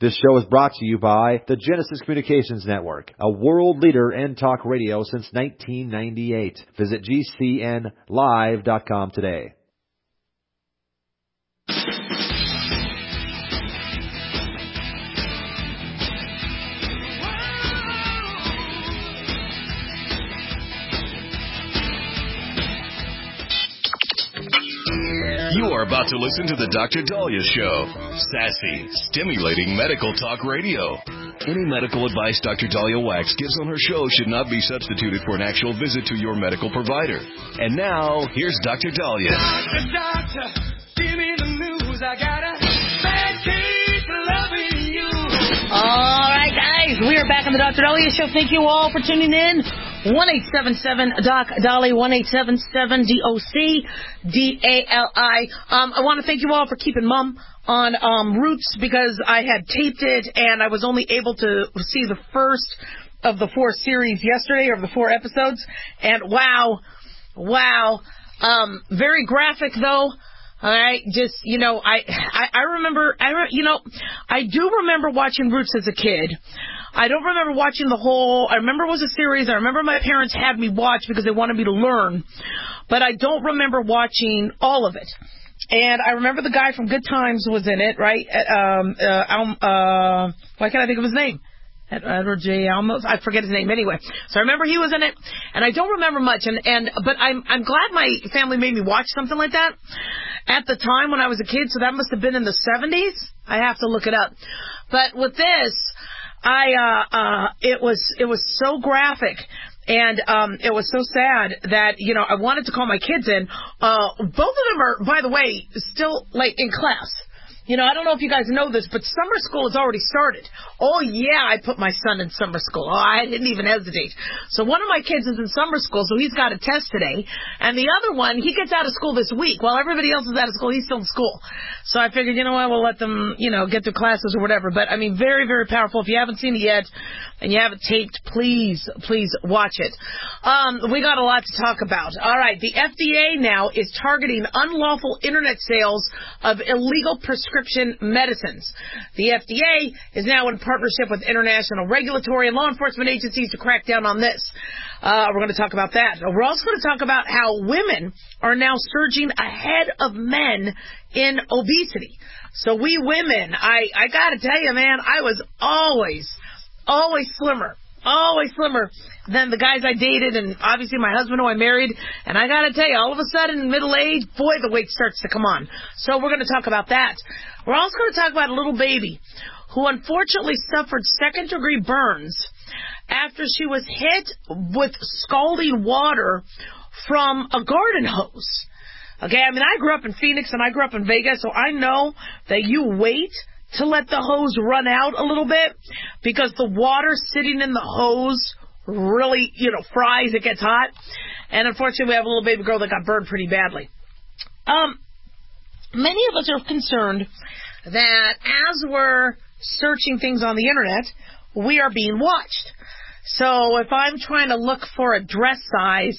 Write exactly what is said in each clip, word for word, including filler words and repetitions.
This show is brought to you by the Genesis Communications Network, a world leader in talk radio since nineteen ninety-eight. Visit G C N live dot com today. You are about to listen to the Doctor Dahlia Show. Sassy, stimulating medical talk radio. Any medical advice Doctor Dahlia Wax gives on her show should not be substituted for an actual visit to your medical provider. And now, here's Doctor Dahlia. Doctor, doctor, give me the news. I got a bad case of loving you. All right, guys, we are back on the Doctor Dahlia Show. Thank you all for tuning in. one eight seven seven D O C D A L I, one eight seven seven D O C D A L I. Um, I want to thank you all for keeping mum on um, Roots because I had taped it and I was only able to see the first of the four series yesterday, or the four episodes. And wow, wow, um, very graphic though. All right, just, you know, I, I, I remember, I, re, you know, I do remember watching Roots as a kid. I don't remember watching the whole, I remember it was a series. I remember my parents had me watch because they wanted me to learn. But I don't remember watching all of it. And I remember the guy from Good Times was in it, right? Um, uh, um, uh, why can't I think of his name? Edward J. Almos, I forget his name anyway. So I remember he was in it, and I don't remember much. And, and but I'm I'm glad my family made me watch something like that at the time when I was a kid. So that must have been in the seventies. I have to look it up. But with this, I uh, uh, it was it was so graphic. And um, it was so sad that, you know, I wanted to call my kids in. Uh, both of them are, by the way, still, like, in class. You know, I don't know if you guys know this, but summer school has already started. Oh, yeah, I put my son in summer school. Oh, I didn't even hesitate. So one of my kids is in summer school, so he's got a test today. And the other one, he gets out of school this week. While everybody else is out of school, he's still in school. So I figured, you know what, we'll let them, you know, get through classes or whatever. But, I mean, very, very powerful. If you haven't seen it yet and you haven't taped, please, please watch it. Um, we got a lot to talk about. All right, the F D A now is targeting unlawful Internet sales of illegal prescription medicines. The F D A is now in partnership with international regulatory and law enforcement agencies to crack down on this. Uh, we're going to talk about that. We're also going to talk about how women are now surging ahead of men in obesity. So we women, I, I got to tell you, man, I was always, always slimmer. Always slimmer than the guys I dated, and obviously my husband who I married. And I got to tell you, all of a sudden, in middle age, boy, the weight starts to come on. So we're going to talk about that. We're also going to talk about a little baby who unfortunately suffered second-degree burns after she was hit with scalding water from a garden hose. Okay, I mean, I grew up in Phoenix and I grew up in Vegas, so I know that you wait to let the hose run out a little bit because the water sitting in the hose really, you know, fries, it gets hot. And unfortunately, we have a little baby girl that got burned pretty badly. Um, many of us are concerned that as we're searching things on the Internet, we are being watched. So if I'm trying to look for a dress size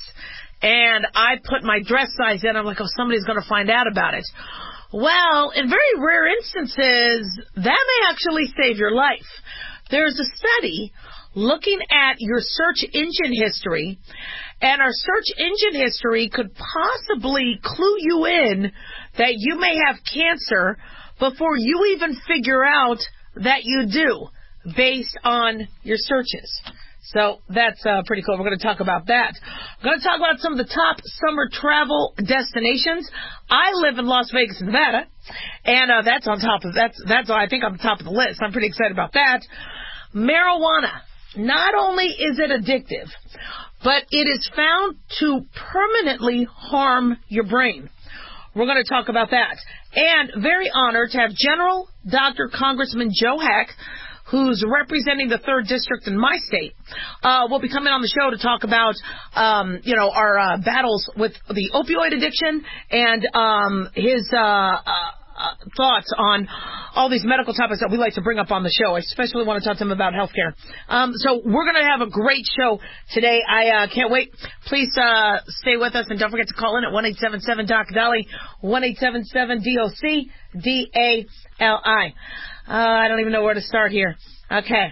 and I put my dress size in, I'm like, oh, somebody's going to find out about it. Well, in very rare instances, that may actually save your life. There's a study looking at your search engine history, and our search engine history could possibly clue you in that you may have cancer before you even figure out that you do, based on your searches. So that's uh, pretty cool. We're going to talk about that. We're going to talk about some of the top summer travel destinations. I live in Las Vegas, Nevada, and uh, that's on top of that's that's I think on the top of the list. I'm pretty excited about that. Marijuana. Not only is it addictive, but it is found to permanently harm your brain. We're going to talk about that. And very honored to have General Doctor Congressman Joe Heck, who's representing the third District in my state, uh, will be coming on the show to talk about, um, you know, our uh, battles with the opioid addiction and um, his uh, uh, thoughts on all these medical topics that we like to bring up on the show. I especially want to talk to them about healthcare. Um, so we're going to have a great show today. I uh, can't wait. Please uh, stay with us, and don't forget to call in at one eight seven seven Doc Dolly, one eight seven seven D O C D A L I. Uh, I don't even know where to start here. Okay.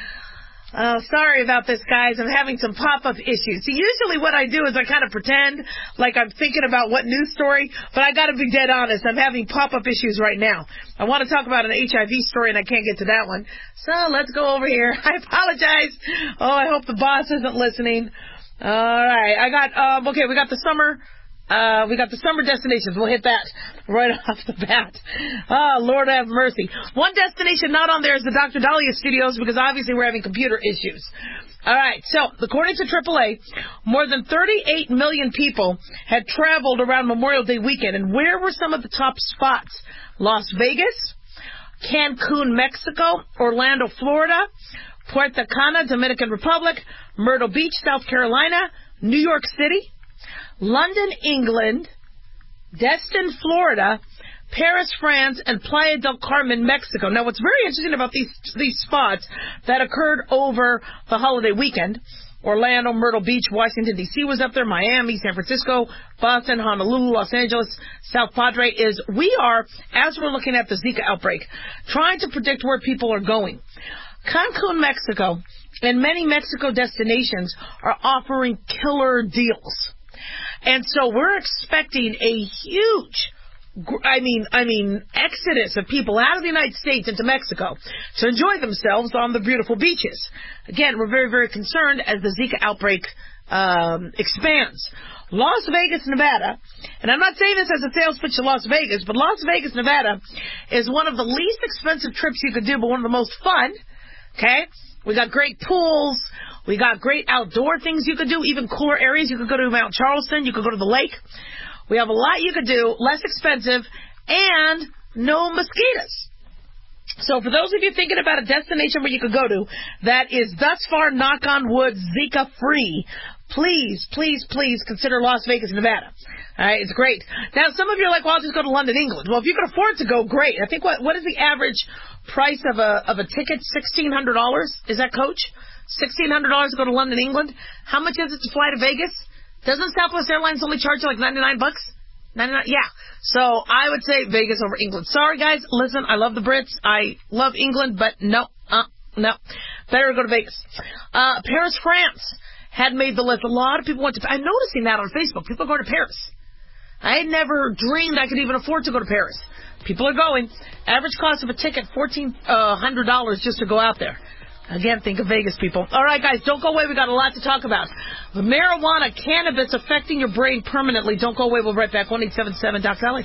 Oh, sorry about this, guys. I'm having some pop-up issues. See, usually what I do is I kind of pretend like I'm thinking about what news story, but I got to be dead honest. I'm having pop-up issues right now. I want to talk about an H I V story, and I can't get to that one. So let's go over here. I apologize. Oh, I hope the boss isn't listening. All right. I got, um, okay, we got the summer. Uh, we got the summer destinations. We'll hit that right off the bat. Oh, Lord have mercy. One destination not on there is the Doctor Dahlia Studios, because obviously we're having computer issues. All right, so according to triple A, more than thirty-eight million people had traveled around Memorial Day weekend. And where were some of the top spots? Las Vegas, Cancun, Mexico, Orlando, Florida, Puerto Cana, Dominican Republic, Myrtle Beach, South Carolina, New York City, London, England, Destin, Florida, Paris, France, and Playa del Carmen, Mexico. Now, what's very interesting about these these spots that occurred over the holiday weekend, Orlando, Myrtle Beach, Washington, D C was up there, Miami, San Francisco, Boston, Honolulu, Los Angeles, South Padre, is we are, as we're looking at the Zika outbreak, trying to predict where people are going. Cancun, Mexico, and many Mexico destinations are offering killer deals. And so we're expecting a huge, I mean, I mean, exodus of people out of the United States into Mexico to enjoy themselves on the beautiful beaches. Again, we're very, very concerned as the Zika outbreak um, expands. Las Vegas, Nevada, and I'm not saying this as a sales pitch to Las Vegas, but Las Vegas, Nevada is one of the least expensive trips you could do, but one of the most fun. Okay? We got great pools. We got great outdoor things you could do, even cooler areas. You could go to Mount Charleston. You could go to the lake. We have a lot you could do, less expensive, and no mosquitoes. So for those of you thinking about a destination where you could go to that is thus far, knock on wood, Zika-free, please, please, please consider Las Vegas, Nevada. All right, it's great. Now, some of you are like, well, I'll just go to London, England. Well, if you can afford to go, great. I think what what is the average price of a of a ticket? sixteen hundred dollars? Is that, Coach? sixteen hundred dollars to go to London, England. How much is it to fly to Vegas? Doesn't Southwest Airlines only charge you like ninety-nine bucks? ninety-nine Yeah. So I would say Vegas over England. Sorry, guys. Listen, I love the Brits. I love England, but no, uh, no. Better go to Vegas. Uh, Paris, France had made the list. A lot of people went to. I'm noticing that on Facebook. People are going to Paris. I had never dreamed I could even afford to go to Paris. People are going. Average cost of a ticket, fourteen hundred dollars just to go out there. Again, think of Vegas, people. All right, guys, don't go away. We got a lot to talk about. The marijuana, cannabis affecting your brain permanently. Don't go away. We'll be right back. one eight seven seven Doc Dolly.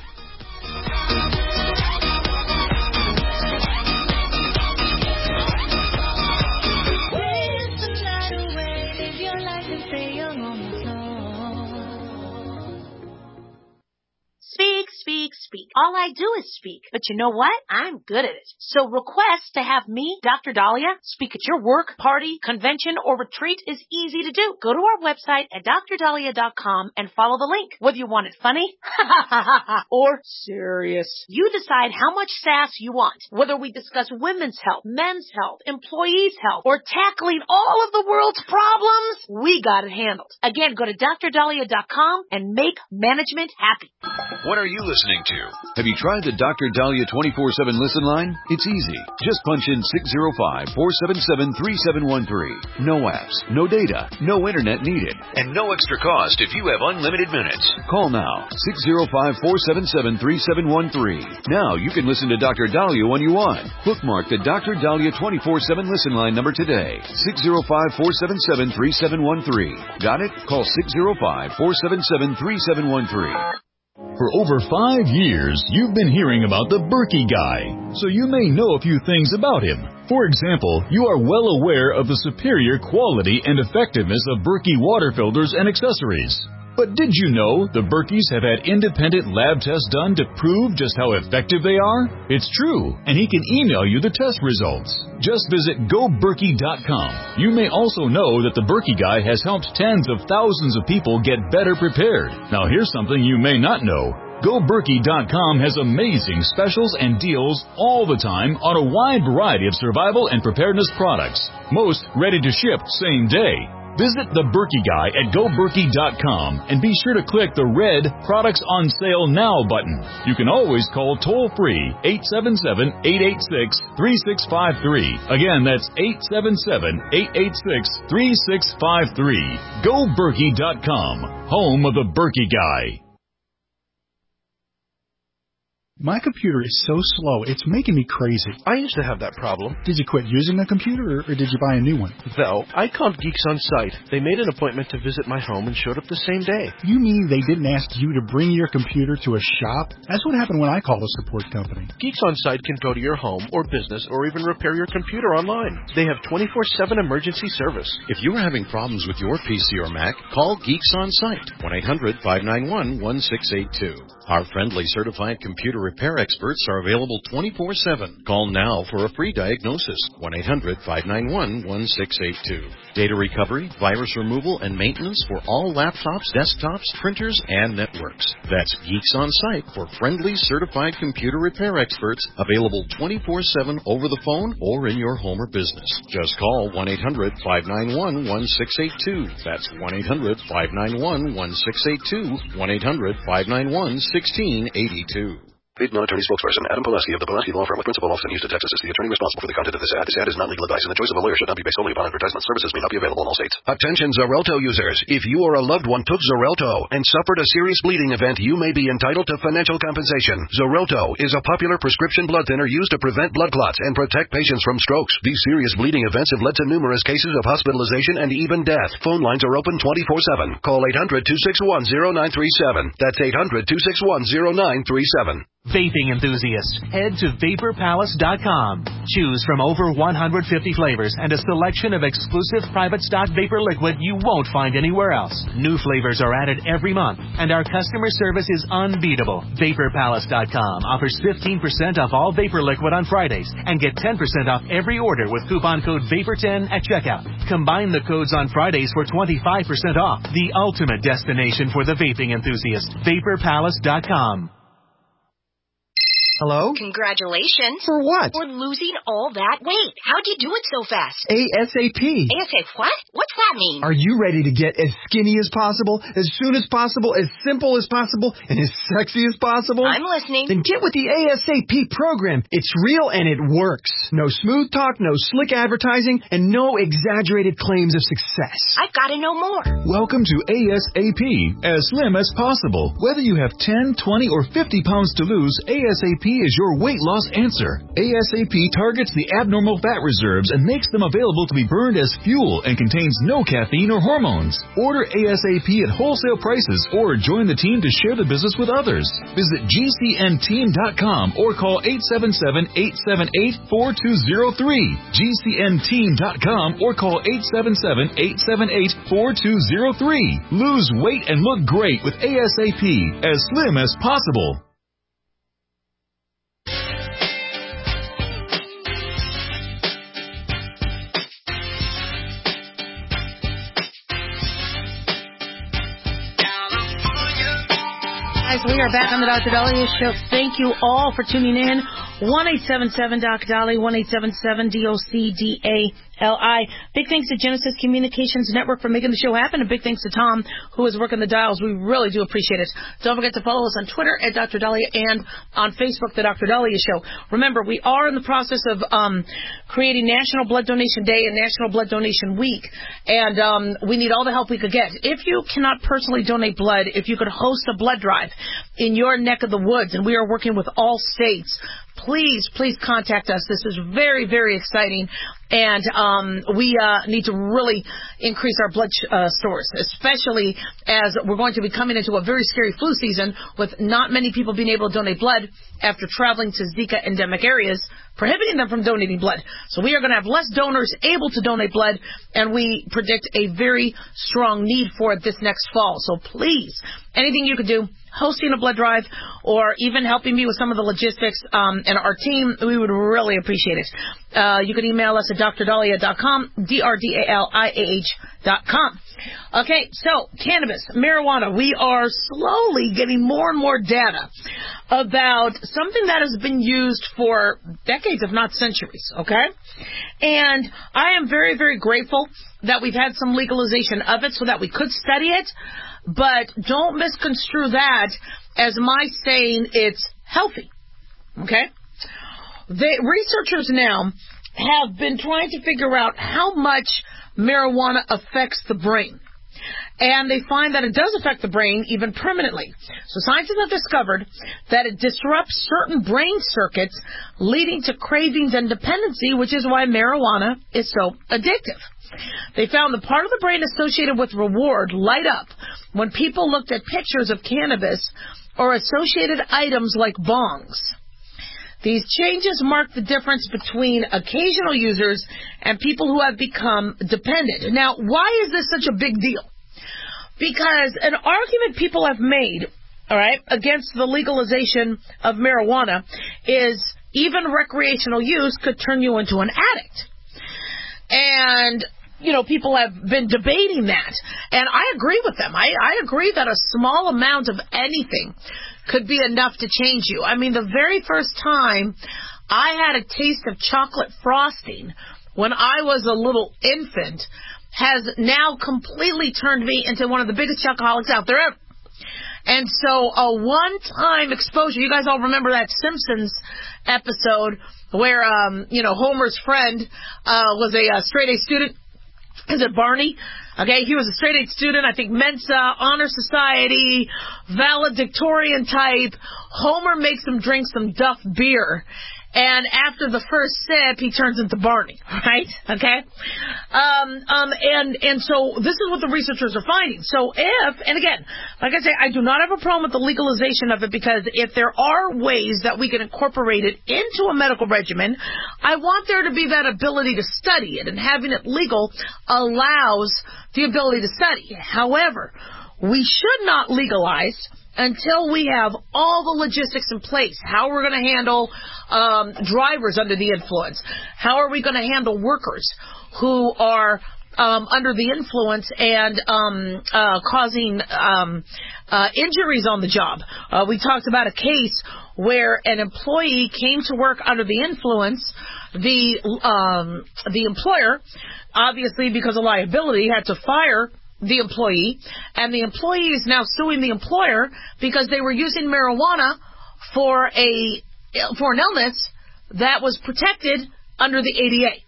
Speak, speak, speak. All I do is speak. But you know what? I'm good at it. So request to have me, Doctor Dahlia, speak at your work, party, convention, or retreat is easy to do. Go to our website at dr dahlia dot com and follow the link. Whether you want it funny or serious, you decide how much sass you want. Whether we discuss women's health, men's health, employees' health, or tackling all of the world's problems, we got it handled. Again, go to dr dahlia dot com and make management happy. What are you listening to? Have you tried the Doctor Dahlia twenty-four seven listen line? It's easy. Just punch in six zero five, four seven seven, three seven one three. No apps, no data, no internet needed, and no extra cost if you have unlimited minutes. Call now, six zero five, four seven seven, three seven one three. Now you can listen to Doctor Dahlia when you want. Bookmark the Doctor Dahlia twenty-four seven listen line number today, six zero five, four seven seven, three seven one three. Got it? Call six zero five, four seven seven, three seven one three. For over five years, you've been hearing about the Berkey guy, so you may know a few things about him. For example, you are well aware of the superior quality and effectiveness of Berkey water filters and accessories. But did you know the Berkeys have had independent lab tests done to prove just how effective they are? It's true, and he can email you the test results. Just visit go berkey dot com. You may also know that the Berkey guy has helped tens of thousands of people get better prepared. Now here's something you may not know. Go Berkey dot com has amazing specials and deals all the time on a wide variety of survival and preparedness products. Most ready to ship same day. Visit the Berkey Guy at Go Berkey dot com and be sure to click the red Products on Sale Now button. You can always call toll-free eight seven seven, eight eight six, three six five three. Again, that's eight seven seven, eight eight six, three six five three. Go Berkey dot com, home of the Berkey Guy. My computer is so slow, it's making me crazy. I used to have that problem. Did you quit using the computer, or, or did you buy a new one? Though, I called Geeks On Site. They made an appointment to visit my home and showed up the same day. You mean they didn't ask you to bring your computer to a shop? That's what happened when I called a support company. Geeks On Site can go to your home or business or even repair your computer online. They have twenty-four seven emergency service. If you are having problems with your P C or Mac, call Geeks On Site, one eight hundred, five nine one, one six eight two. Our friendly certified computer repair experts are available twenty-four seven. Call now for a free diagnosis, one eight hundred, five nine one, one six eight two. Data recovery, virus removal, and maintenance for all laptops, desktops, printers, and networks. That's Geeks On Site for friendly certified computer repair experts, available twenty-four seven over the phone or in your home or business. Just call one eight hundred, five nine one, one six eight two. That's one eight hundred, five nine one, one six eight two, one eight hundred, five nine one, one six eight two. Paid non-attorney spokesperson Adam Pulaski of the Pulaski Law Firm with principal office in Houston, Texas is the attorney responsible for the content of this ad. This ad is not legal advice, and the choice of a lawyer should not be based solely upon advertisement. Services may not be available in all states. Attention Xarelto users. If you or a loved one took Xarelto and suffered a serious bleeding event, you may be entitled to financial compensation. Xarelto is a popular prescription blood thinner used to prevent blood clots and protect patients from strokes. These serious bleeding events have led to numerous cases of hospitalization and even death. Phone lines are open twenty-four seven. Call eight hundred, two six one, zero nine three seven. That's eight hundred, two six one, zero nine three seven. Vaping enthusiasts, head to vapor palace dot com. Choose from over one hundred fifty flavors and a selection of exclusive private stock vapor liquid you won't find anywhere else. New flavors are added every month, and our customer service is unbeatable. vapor palace dot com offers fifteen percent off all vapor liquid on Fridays and get ten percent off every order with coupon code vapor ten at checkout. Combine the codes on Fridays for twenty-five percent off. The ultimate destination for the vaping enthusiast. vapor palace dot com. Hello? Congratulations. For what? For losing all that weight. How'd you do it so fast? ASAP. ASAP what? What's that mean? Are you ready to get as skinny as possible, as soon as possible, as simple as possible, and as sexy as possible? I'm listening. Then get with the ASAP program. It's real and it works. No smooth talk, no slick advertising, and no exaggerated claims of success. I've got to know more. Welcome to ASAP, as slim as possible. Whether you have ten, twenty, or fifty pounds to lose, ASAP is your weight loss answer. ASAP targets the abnormal fat reserves and makes them available to be burned as fuel and contains no caffeine or hormones. Order ASAP at wholesale prices or join the team to share the business with others. Visit G C N team dot com or call eight seven seven, eight seven eight, four two zero three. G C N team dot com or call eight seven seven, eight seven eight, four two zero three. Lose weight and look great with ASAP, as slim as possible. We are back on the Doctor Dahlia Show. Thank you all for tuning in. one eight seven seven D O C Dolly, one eight seven seven D O C D A L I. Big thanks to Genesis Communications Network for making the show happen, and big thanks to Tom, who is working the dials. We really do appreciate it. Don't forget to follow us on Twitter at Doctor Dahlia and on Facebook, The Doctor Dahlia Show. Remember, we are in the process of um, creating National Blood Donation Day and National Blood Donation Week, and um, we need all the help we could get. If you cannot personally donate blood, if you could host a blood drive in your neck of the woods, and we are working with all states, please, please contact us. This is very, very exciting, and um, we uh, need to really increase our blood uh, stores, especially as we're going to be coming into a very scary flu season with not many people being able to donate blood after traveling to Zika endemic areas, prohibiting them from donating blood. So we are going to have less donors able to donate blood, and we predict a very strong need for it this next fall. So please, anything you could do, hosting a blood drive, or even helping me with some of the logistics um, and our team, we would really appreciate it. Uh, you can email us at d r dahlia dot com, D R D A L I A H dot com. Okay, so cannabis, marijuana, we are slowly getting more and more data about something that has been used for decades, if not centuries, okay? And I am very, very grateful that we've had some legalization of it so that we could study it, but don't misconstrue that as my saying it's healthy, okay? The researchers now have been trying to figure out how much marijuana affects the brain. And they find that it does affect the brain even permanently. So scientists have discovered that it disrupts certain brain circuits, leading to cravings and dependency, which is why marijuana is so addictive. They found the part of the brain associated with reward light up when people looked at pictures of cannabis or associated items like bongs. These changes mark the difference between occasional users and people who have become dependent. Now, why is this such a big deal? Because an argument people have made, all right, against the legalization of marijuana is even recreational use could turn you into an addict. And, you know, people have been debating that. And I agree with them. I, I agree that a small amount of anything could be enough to change you. I mean, the very first time I had a taste of chocolate frosting when I was a little infant has now completely turned me into one of the biggest chocoholics out there ever. And so a one-time exposure, you guys all remember that Simpsons episode where, um, you know, Homer's friend uh, was a uh, straight-A student. Is it Barney? Okay, he was a straight-A student, I think Mensa, Honor Society, valedictorian type. Homer makes him drink some Duff beer. And after the first sip, he turns into Barney, right? Okay? Um, um, and, and so this is what the researchers are finding. So if, and again, like I say, I do not have a problem with the legalization of it, because if there are ways that we can incorporate it into a medical regimen, I want there to be that ability to study it, and having it legal allows the ability to study. However, we should not legalize until we have all the logistics in place. How we're going to handle um, drivers under the influence. How are we going to handle workers who are um, under the influence and um, uh, causing um, uh, injuries on the job. Uh, we talked about a case where an employee came to work under the influence. The um, the employer, obviously because of liability, had to fire the employee, and the employee is now suing the employer because they were using marijuana for a for an illness that was protected under the A D A.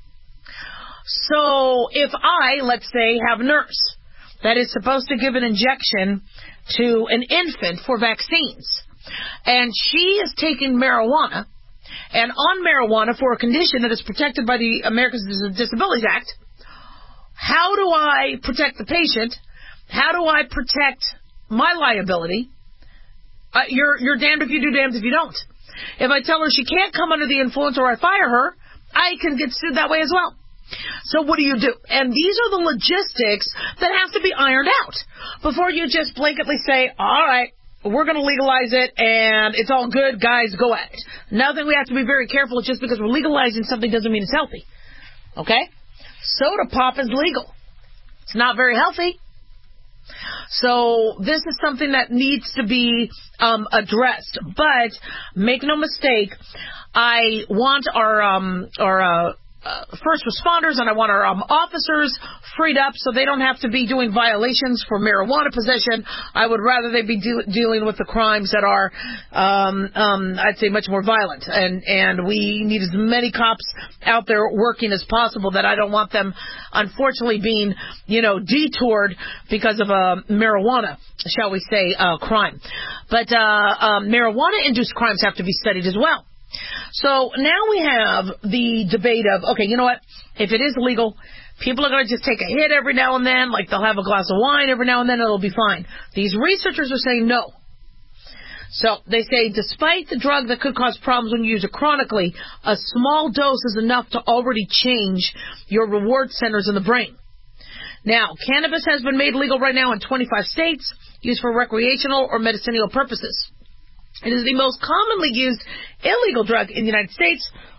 So if I, let's say, have a nurse that is supposed to give an injection to an infant for vaccines, and she is taking marijuana, and on marijuana for a condition that is protected by the Americans with Disabilities Act, how do I protect the patient? How do I protect my liability? Uh, you're you're damned if you do, damned if you don't. If I tell her she can't come under the influence or I fire her, I can get sued that way as well. So what do you do? And these are the logistics that have to be ironed out before you just blanketly say, all right, we're going to legalize it and it's all good, guys, go at it. Another thing we have to be very careful is just because we're legalizing something doesn't mean it's healthy. Okay? Soda pop is legal. It's not very healthy. So this is something that needs to be um, addressed. But make no mistake, I want our um, our uh, uh, first responders and I want our um, officers freed up so they don't have to be doing violations for marijuana possession. I would rather they be de- dealing with the crimes that are, um, um, I'd say, much more violent. And, and we need as many cops out there working as possible, that I don't want them, unfortunately, being, you know, detoured because of a marijuana, shall we say, uh, crime. But uh, um, marijuana-induced crimes have to be studied as well. So now we have the debate of, okay, you know what, if it is legal, people are going to just take a hit every now and then, like they'll have a glass of wine every now and then, it'll be fine. These researchers are saying no. So they say despite the drug that could cause problems when you use it chronically, a small dose is enough to already change your reward centers in the brain. Now, cannabis has been made legal right now in twenty-five states, used for recreational or medicinal purposes. It is the most commonly used illegal drug in the United States,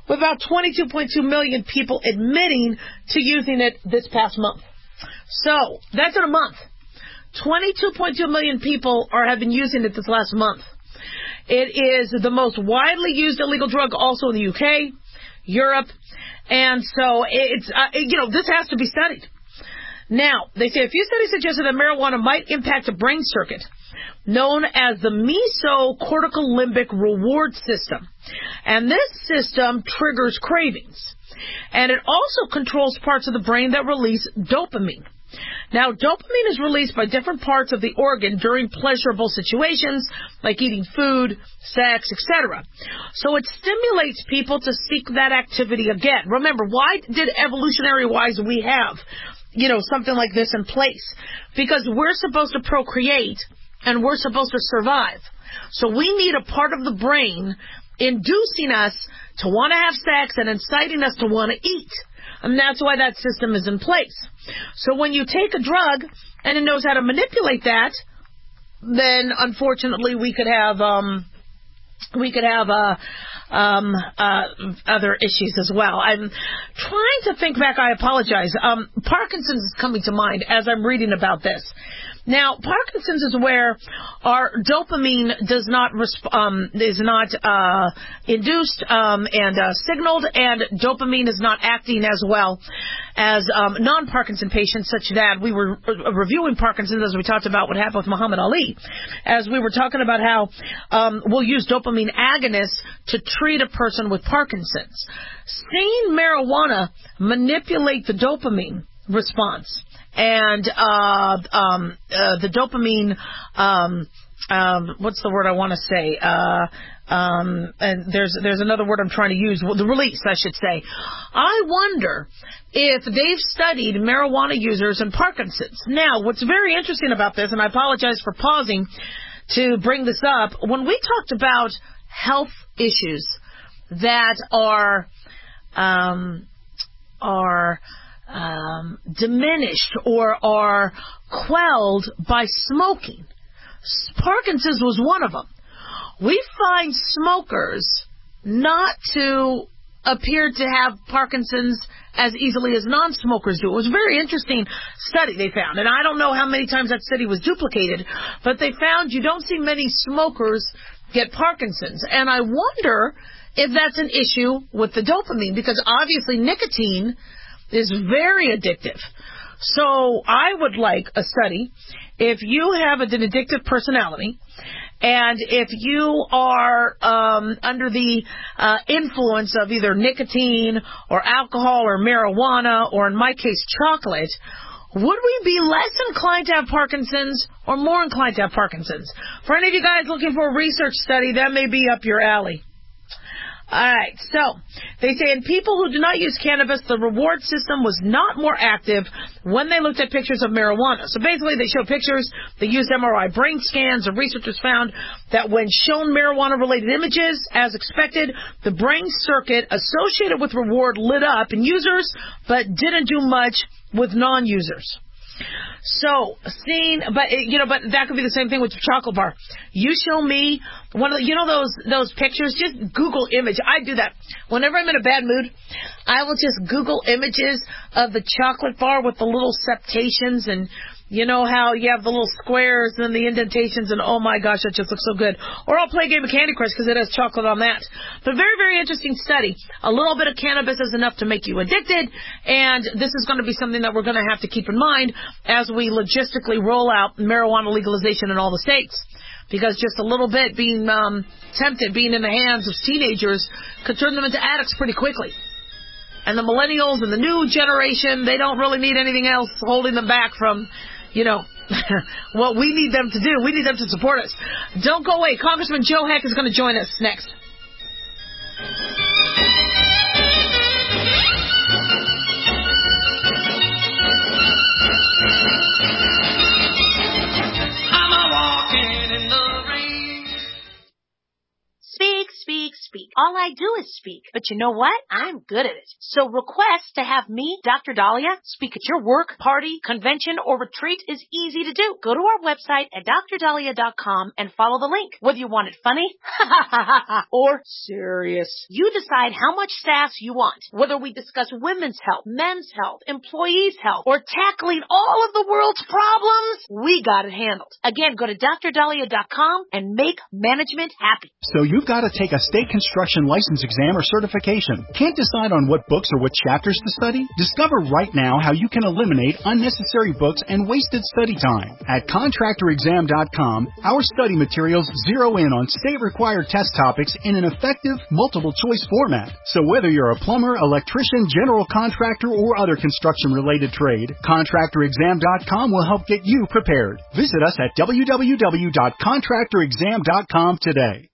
with about twenty-two point two million people admitting to using it this past month. So, that's in a month. twenty-two point two million people are have been using it this last month. It is the most widely used illegal drug also in the U K, Europe, and so it's, uh, you know, this has to be studied. Now, they say a few studies suggested that marijuana might impact a brain circuit known as the mesocortical limbic reward system. And this system triggers cravings. And it also controls parts of the brain that release dopamine. Now, dopamine is released by different parts of the organ during pleasurable situations, like eating food, sex, et cetera. So it stimulates people to seek that activity again. Remember, why did evolutionary-wise we have, you know, something like this in place? Because we're supposed to procreate, and we're supposed to survive. So we need a part of the brain inducing us to want to have sex and inciting us to want to eat. And that's why that system is in place. So when you take a drug and it knows how to manipulate that, then unfortunately we could have um, we could have uh, um, uh, other issues as well. I'm trying to think back. I apologize. Um, Parkinson's is coming to mind as I'm reading about this. Now, Parkinson's is where our dopamine does not resp- um, is not uh, induced um, and uh, signaled, and dopamine is not acting as well as um, non-Parkinson patients, such that we were uh, reviewing Parkinson's as we talked about what happened with Muhammad Ali, as we were talking about how um, we'll use dopamine agonists to treat a person with Parkinson's. Seeing marijuana manipulate the dopamine response and uh, um, uh, the dopamine, um, um, what's the word I want to say? Uh, um, and there's there's another word I'm trying to use. Well, the release, I should say. I wonder if they've studied marijuana users and Parkinson's. Now, what's very interesting about this, and I apologize for pausing to bring this up, when we talked about health issues that are um, are Um, diminished or are quelled by smoking, Parkinson's was one of them. We find smokers not to appear to have Parkinson's as easily as non-smokers do. It was a very interesting study they found, and I don't know how many times that study was duplicated, but they found you don't see many smokers get Parkinson's. And I wonder if that's an issue with the dopamine, because obviously nicotine is very addictive. So I would like a study. If you have an addictive personality, and if you are um, under the uh, influence of either nicotine or alcohol or marijuana, or in my case, chocolate, would we be less inclined to have Parkinson's or more inclined to have Parkinson's? For any of you guys looking for a research study, that may be up your alley. All right, so they say in people who do not use cannabis, the reward system was not more active when they looked at pictures of marijuana. So basically they show pictures, they used M R I brain scans, and researchers found that when shown marijuana-related images, as expected, the brain circuit associated with reward lit up in users, but didn't do much with non-users. So, seeing, but, you know, but that could be the same thing with your chocolate bar. You show me one of the, you know those, those pictures, just Google image. I do that. Whenever I'm in a bad mood, I will just Google images of the chocolate bar with the little septations, and you know how you have the little squares and the indentations, and oh my gosh, that just looks so good. Or I'll play a game of Candy Crush because it has chocolate on that. But very, very interesting study. A little bit of cannabis is enough to make you addicted, and this is going to be something that we're going to have to keep in mind as we logistically roll out marijuana legalization in all the states. Because just a little bit being um, tempted, being in the hands of teenagers, could turn them into addicts pretty quickly. And the millennials and the new generation, they don't really need anything else holding them back from, you know, what we need them to do. We need them to support us. Don't go away. Congressman Joe Heck is going to join us next. Speak, speak, speak. All I do is speak. But you know what? I'm good at it. So request to have me, Doctor Dahlia, speak at your work, party, convention, or retreat is easy to do. Go to our website at dr dahlia dot com and follow the link. Whether you want it funny or serious, you decide how much sass you want. Whether we discuss women's health, men's health, employees' health, or tackling all of the world's problems, we got it handled. Again, go to dr dahlia dot com and make management happy. So you've got to take a state construction license exam or certification. Can't decide on what books or what chapters to study? Discover right now how you can eliminate unnecessary books and wasted study time. At contractor exam dot com, our study materials zero in on state-required test topics in an effective, multiple-choice format. So whether you're a plumber, electrician, general contractor, or other construction-related trade, contractor exam dot com will help get you prepared. Visit us at w w w dot contractor exam dot com today.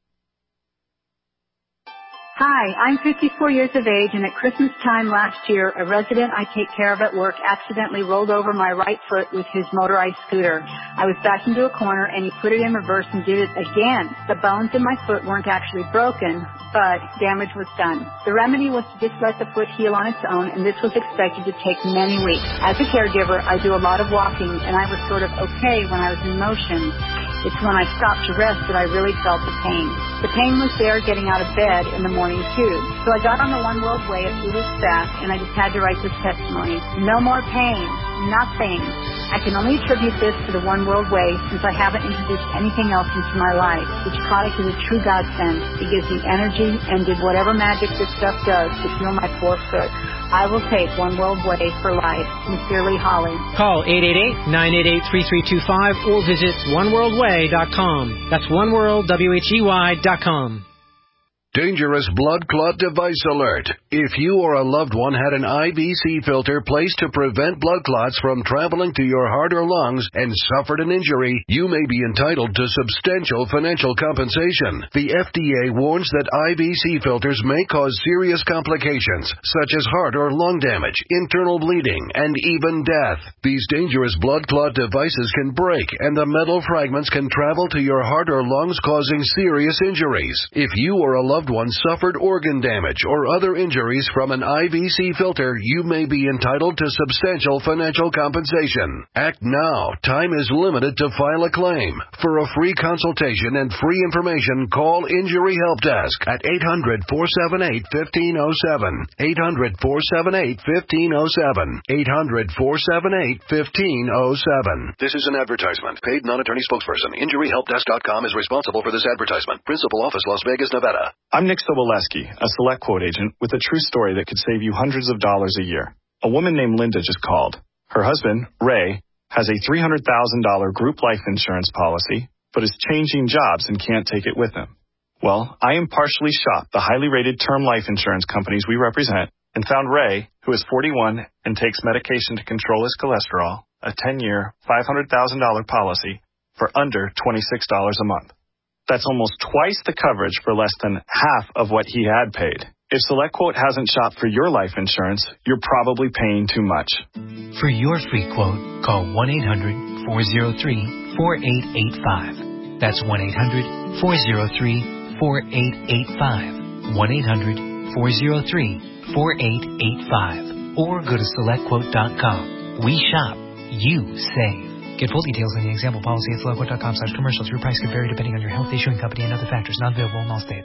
Hi, I'm fifty-four years of age, and at Christmas time last year, a resident I take care of at work accidentally rolled over my right foot with his motorized scooter. I was backed into a corner, and he put it in reverse and did it again. The bones in my foot weren't actually broken, but damage was done. The remedy was to just let the foot heal on its own, and this was expected to take many weeks. As a caregiver, I do a lot of walking, and I was sort of okay when I was in motion. It's when I stopped to rest that I really felt the pain. The pain was there getting out of bed in the morning, too. So I got on the One World Way a few weeks back, and I just had to write this testimony. No more pain. Nothing. I can only attribute this to the One World Way since I haven't introduced anything else into my life. This product is a true godsend. It gives me energy and did whatever magic this stuff does to heal my poor foot. I will take One World Way for life. Sincerely, Holly. Call eight eight eight, nine eight eight, three three two five or visit one world way dot com. That's oneworld, W H E Y dot com. Dangerous blood clot device alert. If you or a loved one had an I V C filter placed to prevent blood clots from traveling to your heart or lungs and suffered an injury, you may be entitled to substantial financial compensation. The F D A warns that I V C filters may cause serious complications, such as heart or lung damage, internal bleeding, and even death. These dangerous blood clot devices can break, and the metal fragments can travel to your heart or lungs, causing serious injuries. If you or a loved one suffered organ damage or other injuries from an I V C filter, you may be entitled to substantial financial compensation. Act now. Time is limited to file a claim. For a free consultation and free information, call Injury Help Desk at eight hundred, four seven eight, one five zero seven. eight hundred, four seven eight, one five zero seven. eight hundred, four seven eight, one five zero seven. This is an advertisement. Paid non-attorney spokesperson. Injury Help Desk dot com is responsible for this advertisement. Principal office, Las Vegas, Nevada. I'm Nick Soboleski, a Select Quote agent with a true story that could save you hundreds of dollars a year. A woman named Linda just called. Her husband, Ray, has a three hundred thousand dollars group life insurance policy, but is changing jobs and can't take it with him. Well, I impartially shopped the highly rated term life insurance companies we represent and found Ray, who is forty-one and takes medication to control his cholesterol, a ten-year, five hundred thousand dollars policy for under twenty-six dollars a month. That's almost twice the coverage for less than half of what he had paid. If SelectQuote hasn't shopped for your life insurance, you're probably paying too much. For your free quote, call one eight hundred, four oh three, four eight eight five. That's one eight hundred, four oh three, four eight eight five. one eight hundred, four oh three, four eight eight five. Or go to select quote dot com. We shop. You save. Get full details in the example policy at select quote dot com slash commercials. Your price can vary depending on your health, issuing company, and other factors. Not available in all states.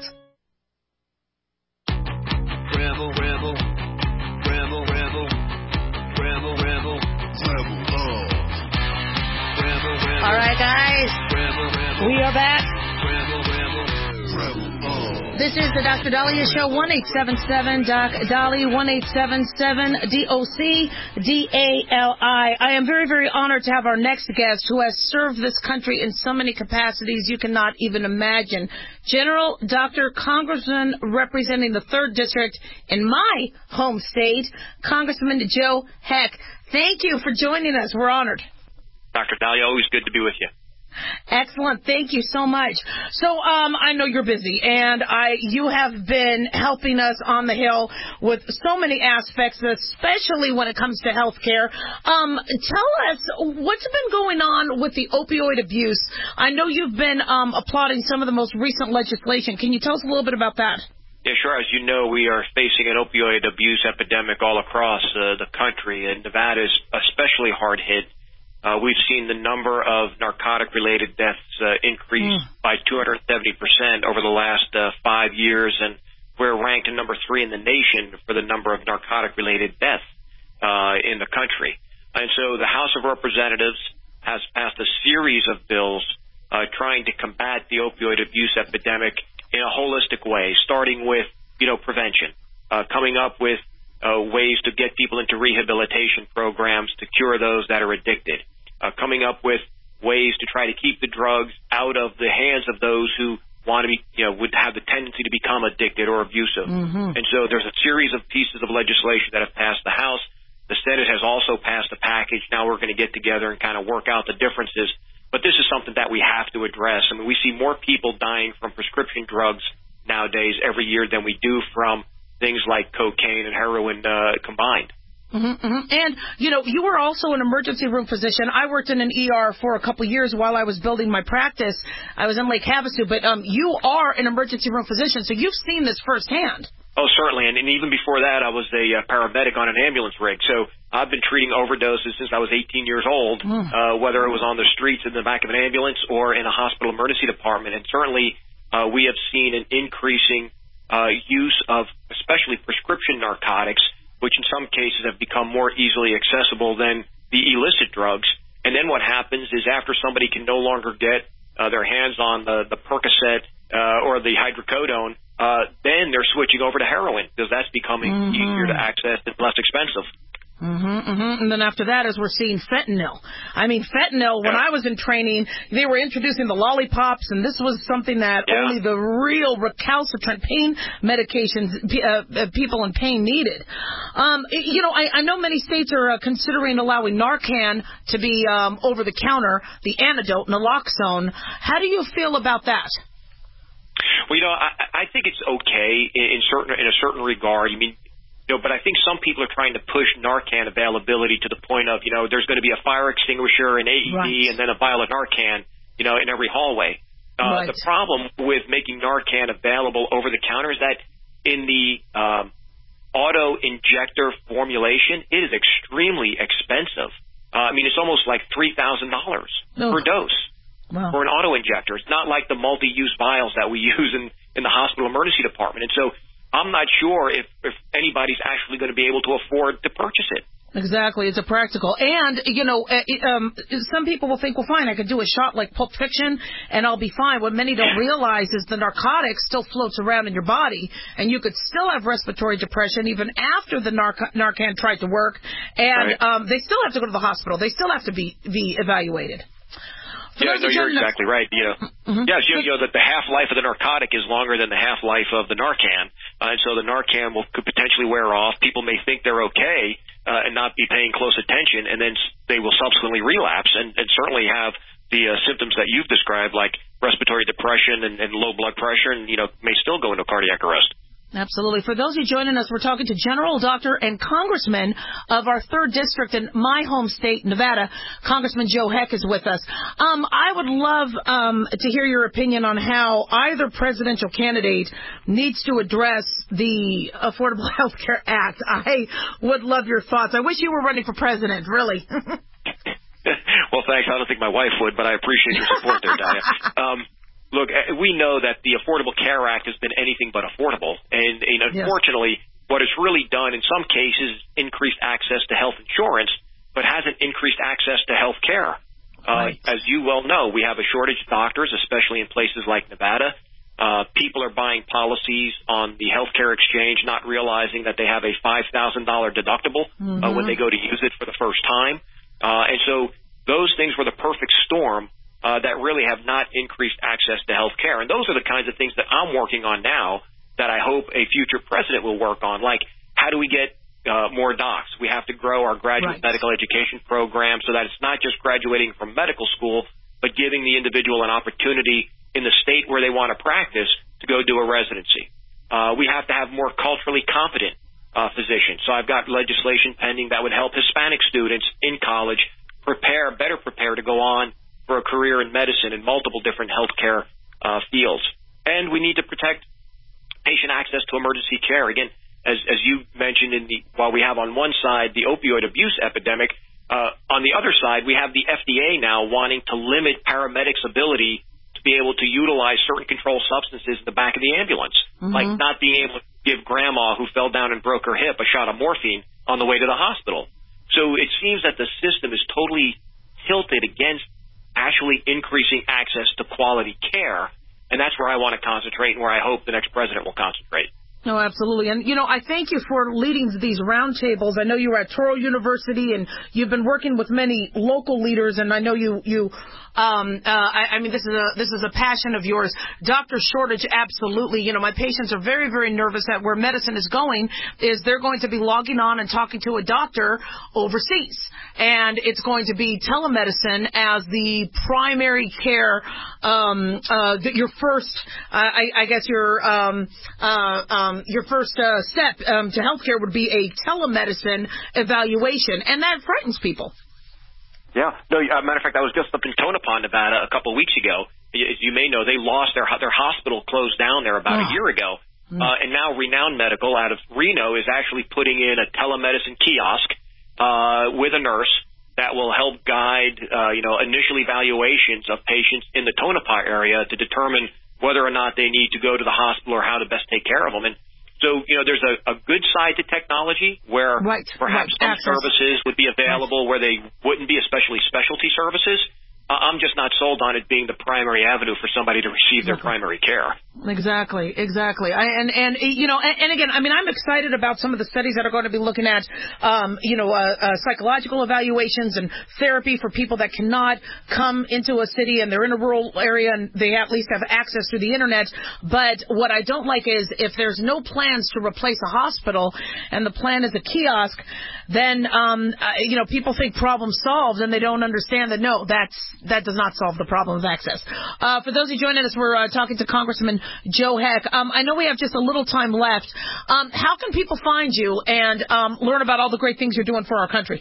Rebel, rebel, rebel, rebel, rebel, rebel, rebel love. Rebel, rebel. All right, guys. Rebel, rebel. We are back. Rebel, rebel, rebel love. This is the Doctor Dahlia Show, one eight seven seven, D O C, Dolly, one eight seven seven, D O C, D A L I. I am very, very honored to have our next guest who has served this country in so many capacities you cannot even imagine. General Doctor Congressman representing the third District in my home state, Congressman Joe Heck. Thank you for joining us. We're honored. Doctor Dahlia, always good to be with you. Excellent. Thank you so much. So um, I know you're busy, and I you have been helping us on the Hill with so many aspects, especially when it comes to health care. Um, tell us, what's been going on with the opioid abuse? I know you've been um, applauding some of the most recent legislation. Can you tell us a little bit about that? Yeah, sure. As you know, we are facing an opioid abuse epidemic all across uh, the country, and Nevada is especially hard hit. Uh, we've seen the number of narcotic-related deaths uh, increase mm. by two hundred seventy percent over the last uh, five years, and we're ranked number three in the nation for the number of narcotic-related deaths uh, in the country. And so the House of Representatives has passed a series of bills uh, trying to combat the opioid abuse epidemic in a holistic way, starting with, you know, prevention, uh, coming up with uh, ways to get people into rehabilitation programs to cure those that are addicted, uh, coming up with ways to try to keep the drugs out of the hands of those who want to be, you know, would have the tendency to become addicted or abusive. Mm-hmm. And so there's a series of pieces of legislation that have passed the House. The Senate has also passed a package. Now we're going to get together and kind of work out the differences. But this is something that we have to address. I mean, we see more people dying from prescription drugs nowadays every year than we do from things like cocaine and heroin uh, combined. Mm-hmm, mm-hmm. And, you know, you were also an emergency room physician. I worked in an E R for a couple years while I was building my practice. I was in Lake Havasu, but um, you are an emergency room physician, so you've seen this firsthand. Oh, certainly. And, and even before that, I was a uh, paramedic on an ambulance rig. So I've been treating overdoses since I was eighteen years old, mm. uh, whether it was on the streets in the back of an ambulance or in a hospital emergency department. And certainly uh, we have seen an increasing uh, use of especially prescription narcotics, which in some cases have become more easily accessible than the illicit drugs. And then what happens is after somebody can no longer get uh, their hands on the, the Percocet uh, or the hydrocodone, uh, then they're switching over to heroin because that's becoming mm-hmm. easier to access and less expensive. Mm-hmm, mm-hmm. And then after that, as we're seeing fentanyl. I mean, fentanyl, when yeah. I was in training, they were introducing the lollipops, and this was something that yeah. only the real recalcitrant pain medications, uh, people in pain needed. Um, you know, I, I know many states are uh, considering allowing Narcan to be um, over-the-counter, the antidote, naloxone. How do you feel about that? Well, you know, I, I think it's okay in, in certain in a certain regard. I mean, you know, but I think some people are trying to push Narcan availability to the point of, you know, there's going to be a fire extinguisher, an A E D, right. and then a vial of Narcan, you know, in every hallway. Uh, right. The problem with making Narcan available over the counter is that in the um, auto injector formulation, it is extremely expensive. Uh, I mean, it's almost like three thousand dollars oh. per dose. Wow. For an auto injector. It's not like the multi-use vials that we use in, in the hospital emergency department. And so I'm not sure if, if anybody's actually going to be able to afford to purchase it. Exactly. It's a practical. And, you know, uh, um, some people will think, well, fine, I could do a shot like Pulp Fiction and I'll be fine. What many don't realize is the narcotic still floats around in your body and you could still have respiratory depression even after the narc- Narcan tried to work. And right. um, they still have to go to the hospital. They still have to be, be evaluated. Yeah, no, you're exactly right. You know, mm-hmm. yes, you know, you know that the half-life of the narcotic is longer than the half-life of the Narcan, uh, and so the Narcan will could potentially wear off. People may think they're okay uh, and not be paying close attention, and then they will subsequently relapse and, and certainly have the uh, symptoms that you've described, like respiratory depression and, and low blood pressure, and you know may still go into cardiac arrest. Absolutely. For those of you joining us, we're talking to General Doctor and Congressman of our third district in my home state, Nevada. Congressman Joe Heck is with us. Um, I would love um, to hear your opinion on how either presidential candidate needs to address the Affordable Health Care Act. I would love your thoughts. I wish you were running for president, really. Well, thanks. I don't think my wife would, but I appreciate your support there, Daya. Um, Look, we know that the Affordable Care Act has been anything but affordable. And, and unfortunately, yes. what it's really done in some cases increased access to health insurance, but hasn't increased access to health care. Right. Uh, as you well know, we have a shortage of doctors, especially in places like Nevada. Uh, people are buying policies on the health care exchange, not realizing that they have a five thousand dollars deductible mm-hmm. uh, when they go to use it for the first time. Uh, and so those things were the perfect storm. Uh, that really have not increased access to health care. And those are the kinds of things that I'm working on now that I hope a future president will work on, like how do we get uh, more docs? We have to grow our graduate right. medical education program so that it's not just graduating from medical school, but giving the individual an opportunity in the state where they want to practice to go do a residency. Uh, we have to have more culturally competent uh, physicians. So I've got legislation pending that would help Hispanic students in college prepare, better prepare to go on for a career in medicine in multiple different healthcare uh, fields. And we need to protect patient access to emergency care. Again, as, as you mentioned, in the, while we have on one side the opioid abuse epidemic, uh, on the other side we have the F D A now wanting to limit paramedics' ability to be able to utilize certain controlled substances in the back of the ambulance, mm-hmm. like not being able to give grandma who fell down and broke her hip a shot of morphine on the way to the hospital. So it seems that the system is totally tilted against actually increasing access to quality care, and that's where I want to concentrate and where I hope the next president will concentrate. No, absolutely. And, you know, I thank you for leading these roundtables. I know you were at Touro University, and you've been working with many local leaders, and I know you, you um, uh, I, I mean, this is a, this is a passion of yours. Doctor shortage, absolutely. You know, my patients are very, very nervous that where medicine is going is they're going to be logging on and talking to a doctor overseas. And it's going to be telemedicine as the primary care, um, uh, your first, uh, I, I guess your, um, uh, um, your first uh, step um, to healthcare would be a telemedicine evaluation, and that frightens people. Yeah. No, uh, matter of fact, I was just up in Tonopah, Nevada a couple of weeks ago. As you may know, they lost their their hospital closed down there about oh. a year ago. Mm. Uh, and now Renown Medical out of Reno is actually putting in a telemedicine kiosk uh, with a nurse that will help guide, uh, you know, initial evaluations of patients in the Tonopah area to determine whether or not they need to go to the hospital or how to best take care of them. And so, you know, there's a, a good side to technology where right, perhaps right. some Access. services would be available right. where they wouldn't be, especially specialty services. Uh, I'm just not sold on it being the primary avenue for somebody to receive their primary care. Exactly, exactly. I, and, and, you know, and, and again, I mean, I'm excited about some of the studies that are going to be looking at, um, you know, uh, uh, psychological evaluations and therapy for people that cannot come into a city and they're in a rural area and they at least have access to the internet. But what I don't like is if there's no plans to replace a hospital and the plan is a kiosk, then, um, uh, you know, people think problem solved and they don't understand that, no, that's, that does not solve the problem of access. Uh, for those who joining us, we're uh, talking to Congressman Joe Heck. Um, I know we have just a little time left. Um, how can people find you and um, learn about all the great things you're doing for our country?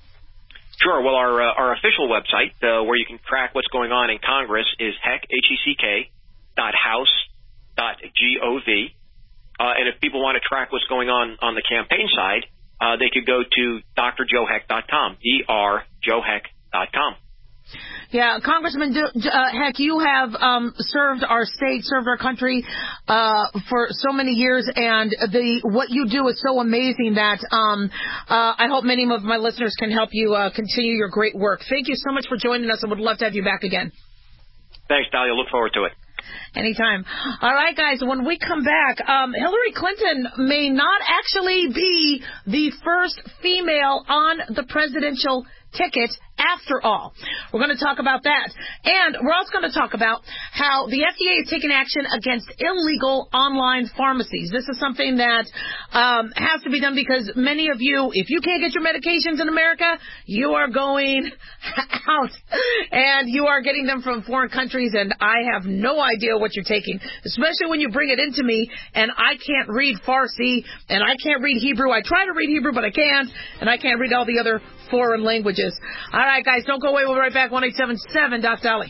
Sure. Well, our uh, our official website, uh, where you can track what's going on in Congress, is heck, H E C K, dot house, dot gov. Uh, and if people want to track what's going on on the campaign side, uh, they could go to d r joe heck dot com, D R joe heck dot com. Yeah, Congressman uh, Heck, you have um, served our state, served our country uh, for so many years, and the what you do is so amazing that um, uh, I hope many of my listeners can help you uh, continue your great work. Thank you so much for joining us, and would love to have you back again. Thanks, Dahlia. Look forward to it. Anytime. All right, guys, when we come back, um, Hillary Clinton may not actually be the first female on the presidential ticket after all. We're going to talk about that. And we're also going to talk about how the F D A is taking action against illegal online pharmacies. This is something that um, has to be done because many of you, if you can't get your medications in America, you are going out and you are getting them from foreign countries, and I have no idea what you're taking, especially when you bring it into me and I can't read Farsi and I can't read Hebrew. I try to read Hebrew, but I can't, and I can't read all the other foreign languages. All right, guys, don't go away. We'll be right back. one eight seven seven, Doc Dolly.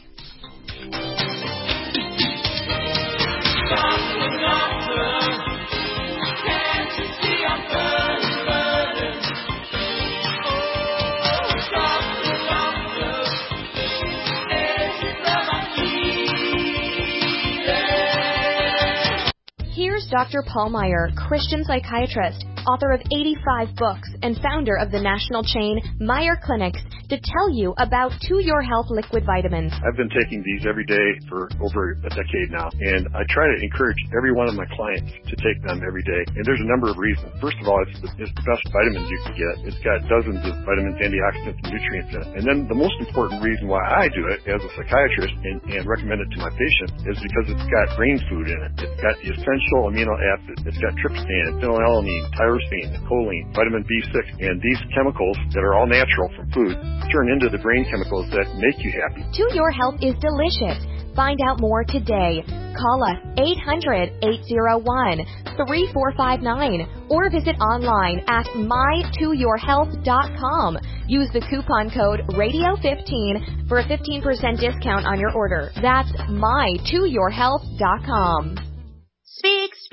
Here's Doctor Paul Meyer, Christian psychiatrist, author of eighty-five books, and founder of the national chain Meyer Clinics, to tell you about To Your Health liquid vitamins. I've been taking these every day for over a decade now, and I try to encourage every one of my clients to take them every day. And there's a number of reasons. First of all, it's the, it's the best vitamins you can get. It's got dozens of vitamins, antioxidants, and nutrients in it. And then the most important reason why I do it as a psychiatrist and, and recommend it to my patients is because it's got brain food in it. It's got the essential amino acids. It's got tryptophan, phenylalanine, tyrosine, choline, vitamin B six, and these chemicals that are all natural from food turn into the brain chemicals that make you happy. To Your Health is delicious. Find out more today. Call us eight hundred, eight oh one, three four five nine or visit online at my to your health dot com. Use the coupon code radio fifteen for a fifteen percent discount on your order. That's my to your health dot com. Speak, speak,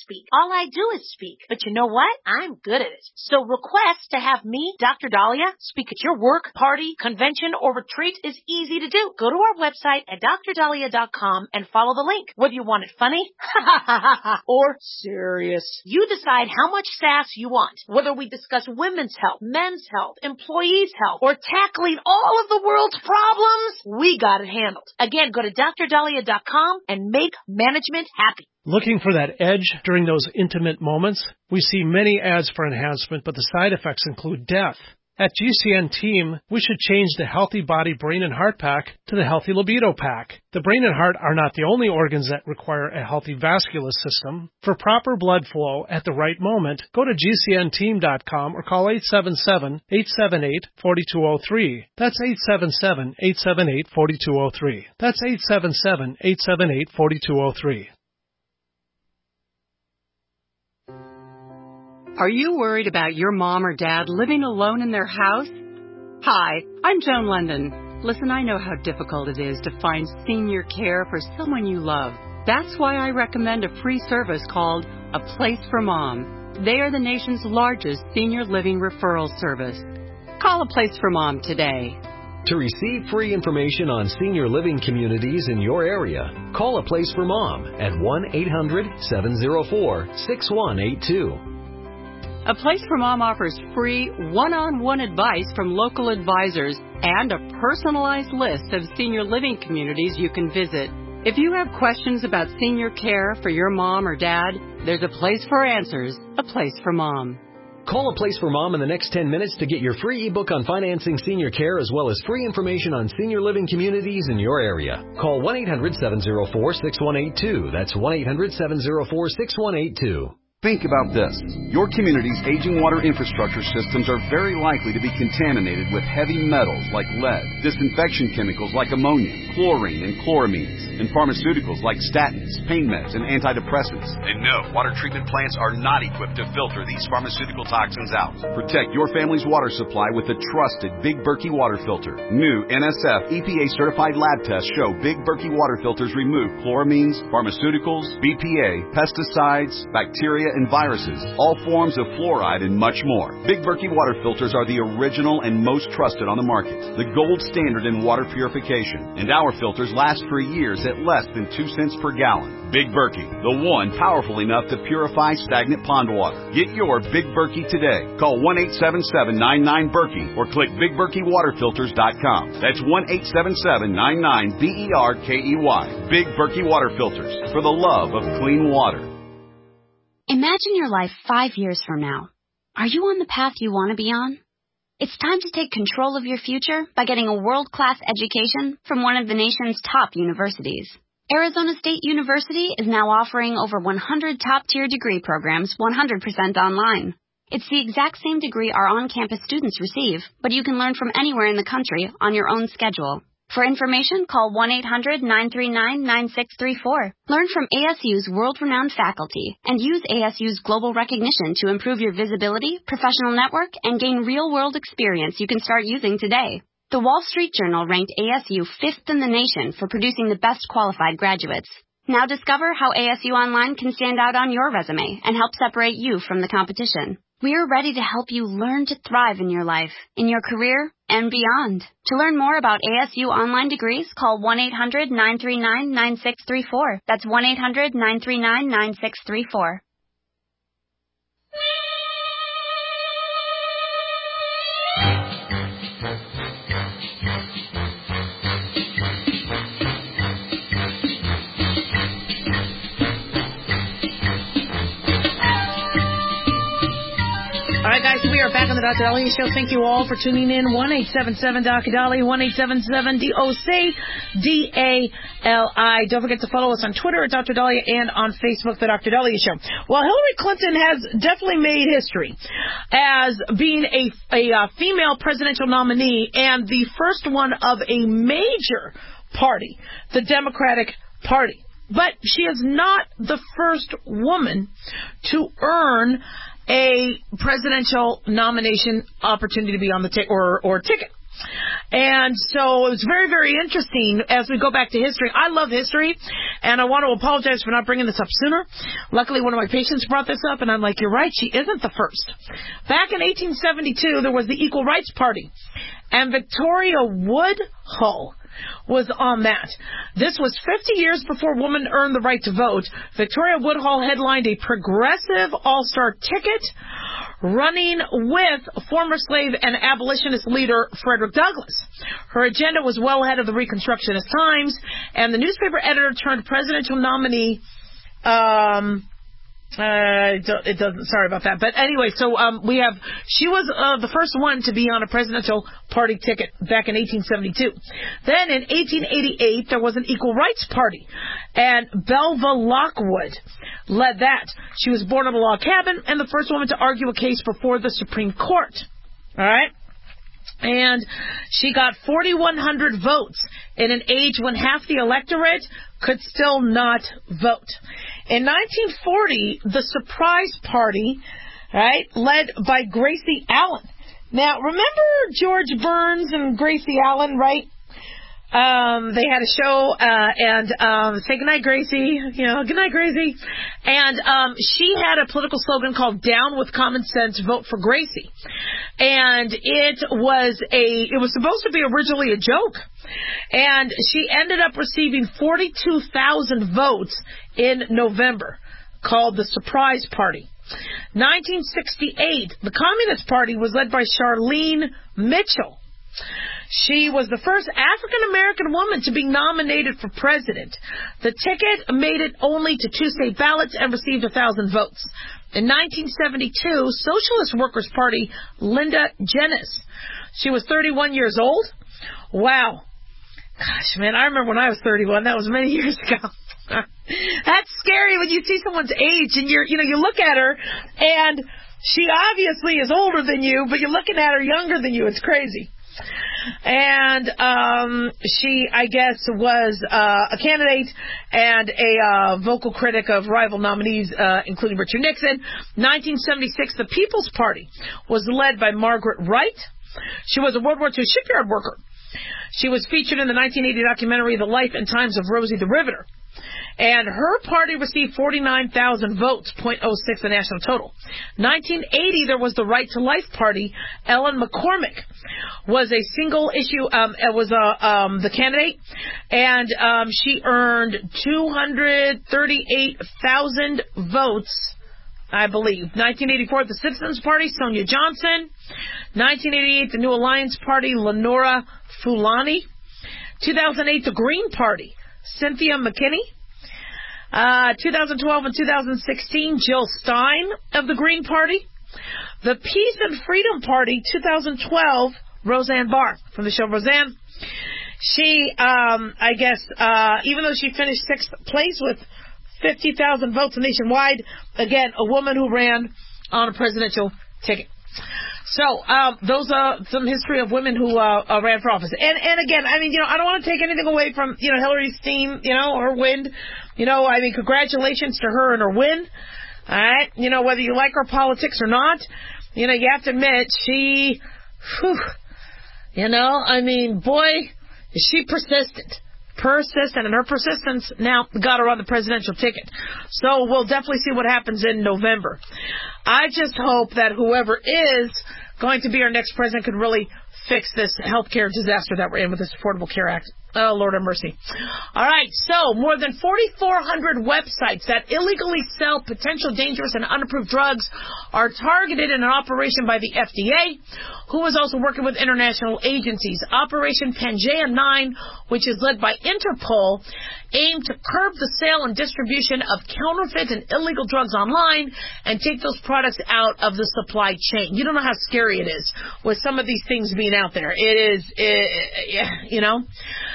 speak. All I do is speak. But you know what? I'm good at it. So request to have me, Doctor Dahlia, speak at your work, party, convention, or retreat is easy to do. Go to our website at d r dahlia dot com and follow the link. Whether you want it funny or serious, you decide how much sass you want. Whether we discuss women's health, men's health, employees' health, or tackling all of the world's problems, we got it handled. Again, go to d r dahlia dot com and make management happy. Looking for that edge during those intimate moments? We see many ads for enhancement, but the side effects include death. At G C N Team, we should change the Healthy Body, Brain, and Heart Pack to the Healthy Libido Pack. The brain and heart are not the only organs that require a healthy vascular system. For proper blood flow at the right moment, go to G C N team dot com or call eight seven seven, eight seven eight, four two zero three. That's eight seven seven, eight seven eight, four two zero three. That's eight seven seven, eight seven eight, four two zero three. Are you worried about your mom or dad living alone in their house? Hi, I'm Joan London. Listen, I know how difficult it is to find senior care for someone you love. That's why I recommend a free service called A Place for Mom. They are the nation's largest senior living referral service. Call A Place for Mom today. To receive free information on senior living communities in your area, call A Place for Mom at one eight hundred, seven oh four, six one eight two. A Place for Mom offers free one-on-one advice from local advisors and a personalized list of senior living communities you can visit. If you have questions about senior care for your mom or dad, there's a place for answers, A Place for Mom. Call A Place for Mom in the next ten minutes to get your free ebook on financing senior care as well as free information on senior living communities in your area. Call one eight hundred, seven oh four, six one eight two. That's one eight hundred, seven oh four, six one eight two. Think about this. Your community's aging water infrastructure systems are very likely to be contaminated with heavy metals like lead, disinfection chemicals like ammonia, chlorine and chloramines, and pharmaceuticals like statins, pain meds, and antidepressants. And no, water treatment plants are not equipped to filter these pharmaceutical toxins out. Protect your family's water supply with the trusted Big Berkey water filter. New N S F E P A-certified lab tests show Big Berkey water filters remove chloramines, pharmaceuticals, B P A, pesticides, bacteria, and viruses, all forms of fluoride, and much more. Big Berkey water filters are the original and most trusted on the market, the gold standard in water purification, and our filters last for years at less than two cents per gallon. Big Berkey, the one powerful enough to purify stagnant pond water. Get your Big Berkey today. Call one eight seven seven, nine nine, Berkey or click big berkey water filters dot com. That's one eight seven seven, nine nine, B E R K E Y. Big Berkey water filters, for the love of clean water. Imagine your life five years from now. Are you on the path you want to be on? It's time to take control of your future by getting a world-class education from one of the nation's top universities. Arizona State University is now offering over one hundred top-tier degree programs one hundred percent online. It's the exact same degree our on-campus students receive, but you can learn from anywhere in the country on your own schedule. For information, call one eight hundred, nine three nine, nine six three four. Learn from A S U's world-renowned faculty and use A S U's global recognition to improve your visibility, professional network, and gain real-world experience you can start using today. The Wall Street Journal ranked A S U fifth in the nation for producing the best qualified graduates. Now discover how A S U Online can stand out on your resume and help separate you from the competition. We are ready to help you learn to thrive in your life, in your career, and beyond. To learn more about A S U online degrees, call one eight hundred, nine three nine, nine six three four. That's one eight hundred, nine three nine, nine six three four. All right, guys, we are back on the Doctor Dahlia Show. Thank you all for tuning in. one eight seven seven, D O C Dahlia, one eight seven seven, D O C D A L I. Don't forget to follow us on Twitter at Doctor Dahlia and on Facebook, The Doctor Dahlia Show. Well, Hillary Clinton has definitely made history as being a, a uh, female presidential nominee and the first one of a major party, the Democratic Party. But she is not the first woman to earn a presidential nomination opportunity to be on the ticket or, or ticket. And so it was very, very interesting as we go back to history. I love history, and I want to apologize for not bringing this up sooner. Luckily, one of my patients brought this up, and I'm like, you're right, she isn't the first. Back in eighteen seventy-two, there was the Equal Rights Party, and Victoria Woodhull was on that. This was fifty years before women earned the right to vote. Victoria Woodhull headlined a progressive all-star ticket running with former slave and abolitionist leader Frederick Douglass. Her agenda was well ahead of the Reconstructionist times, and the newspaper editor turned presidential nominee um Uh, it doesn't, sorry about that. But anyway, so, um, we have, she was, uh, the first one to be on a presidential party ticket back in eighteen seventy-two. Then in eighteen eighty-eight, there was an Equal Rights Party, and Belva Lockwood led that. She was born in a log cabin and the first woman to argue a case before the Supreme Court. Alright? And she got forty-one hundred votes in an age when half the electorate could still not vote. In nineteen forty, the Surprise Party, right, led by Gracie Allen. Now, remember George Burns and Gracie Allen, right? Um, they had a show, uh, and, um, say goodnight, Gracie, you know, goodnight, Gracie. And, um, she had a political slogan called Down with Common Sense, Vote for Gracie. And it was a, it was supposed to be originally a joke. And she ended up receiving forty-two thousand votes in November, called the Surprise Party. nineteen sixty-eight, the Communist Party was led by Charlene Mitchell. She was the first African-American woman to be nominated for president. The ticket made it only to two state ballots and received one thousand votes. In nineteen seventy-two, Socialist Workers' Party, Linda Jenness. She was thirty-one years old. Wow. Gosh, man, I remember when I was thirty-one. That was many years ago. That's scary when you see someone's age and you're, you know, you look at her and she obviously is older than you, but you're looking at her younger than you. It's crazy. And um, she, I guess, was uh, a candidate and a uh, vocal critic of rival nominees, uh, including Richard Nixon. nineteen seventy-six, the People's Party was led by Margaret Wright. She was a World War Two shipyard worker. She was featured in the nineteen eighty documentary The Life and Times of Rosie the Riveter. And her party received forty-nine thousand votes, zero point zero six the national total. nineteen eighty, there was the Right to Life Party. Ellen McCormick was a single issue, um, was a, um, the candidate, and um, she earned two hundred thirty-eight thousand votes, I believe. nineteen eighty-four, the Citizens Party, Sonia Johnson. nineteen eighty-eight, the New Alliance Party, Lenora Fulani. two thousand eight, the Green Party, Cynthia McKinney. Uh, two thousand twelve and two thousand sixteen, Jill Stein of the Green Party. The Peace and Freedom Party, two thousand twelve, Roseanne Barr from the show Roseanne. She, um, I guess, uh, even though she finished sixth place with fifty thousand votes nationwide, again, a woman who ran on a presidential ticket. So, um, those are some history of women who, uh, uh, ran for office. And, and again, I mean, you know, I don't want to take anything away from, you know, Hillary's team, you know, her win. You know, I mean, congratulations to her and her win. Alright? You know, whether you like her politics or not, you know, you have to admit, she, whew, you know, I mean, boy, is she persistent. Persistent, and her persistence now got her on the presidential ticket. So we'll definitely see what happens in November. I just hope that whoever is going to be our next president could really fix this healthcare disaster that we're in with this Affordable Care Act. Oh, Lord have mercy. All right, so more than forty-four hundred websites that illegally sell potential dangerous and unapproved drugs are targeted in an operation by the F D A, who is also working with international agencies. Operation Pangea nine, which is led by Interpol, aimed to curb the sale and distribution of counterfeit and illegal drugs online and take those products out of the supply chain. You don't know how scary it is with some of these things being out there. It is, it, you know.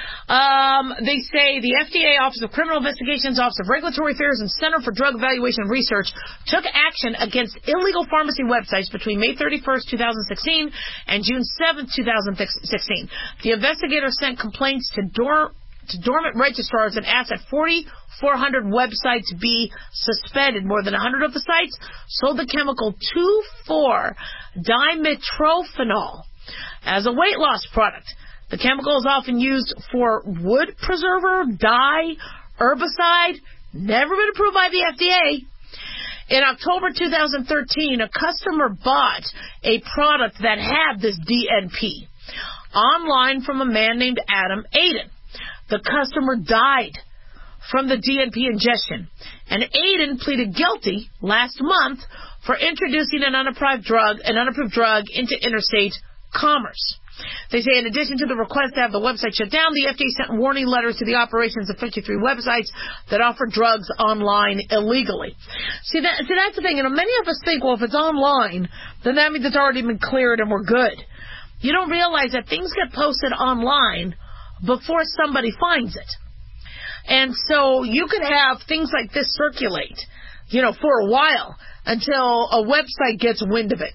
Um, they say the F D A, Office of Criminal Investigations, Office of Regulatory Affairs, and Center for Drug Evaluation and Research took action against illegal pharmacy websites between May thirty-first, twenty sixteen and June seventh, twenty sixteen. The investigators sent complaints to, dor- to dormant registrars and asked that forty-four hundred websites be suspended. More than one hundred of the sites sold the chemical two four dimetrophenol as a weight loss product. The chemical is often used for wood preserver, dye, herbicide, never been approved by the F D A. In October two thousand thirteen, a customer bought a product that had this D N P online from a man named Adam Aiden. The customer died from the D N P ingestion, and Aiden pleaded guilty last month for introducing an unapproved drug, an unapproved drug into interstate commerce. They say in addition to the request to have the website shut down, the F D A sent warning letters to the operations of fifty-three websites that offer drugs online illegally. See, that, see that's the thing. You know, many of us think, well, if it's online, then that means it's already been cleared and we're good. You don't realize that things get posted online before somebody finds it. And so you could have things like this circulate, you know, for a while until a website gets wind of it.